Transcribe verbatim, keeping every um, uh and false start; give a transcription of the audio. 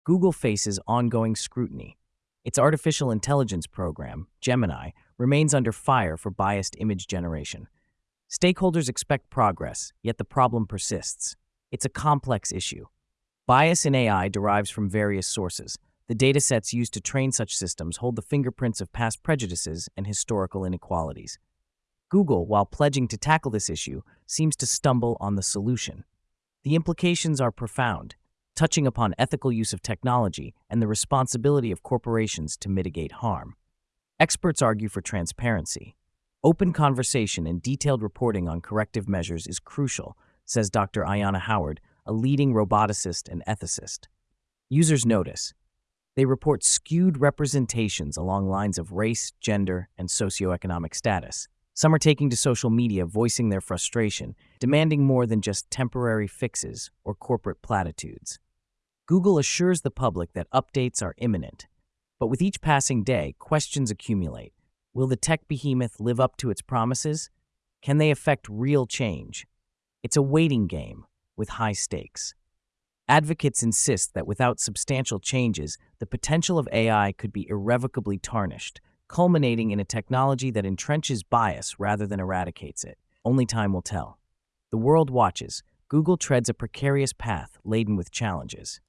Google faces ongoing scrutiny. Its artificial intelligence program, Gemini, remains under fire for biased image generation. Stakeholders expect progress, yet the problem persists. It's a complex issue. Bias in A I derives from various sources. The datasets used to train such systems hold the fingerprints of past prejudices and historical inequalities. Google, while pledging to tackle this issue, seems to stumble on the solution. The implications are profound, touching upon ethical use of technology and the responsibility of corporations to mitigate harm. Experts argue for transparency. Open conversation and detailed reporting on corrective measures is crucial, says Doctor Ayanna Howard, a leading roboticist and ethicist. Users notice. They report skewed representations along lines of race, gender, and socioeconomic status. Some are taking to social media voicing their frustration, demanding more than just temporary fixes or corporate platitudes. Google assures the public that updates are imminent, but with each passing day, questions accumulate. Will the tech behemoth live up to its promises? Can they effect real change? It's a waiting game with high stakes. Advocates insist that without substantial changes, the potential of A I could be irrevocably tarnished, culminating in a technology that entrenches bias rather than eradicates it. Only time will tell. The world watches. Google treads a precarious path laden with challenges.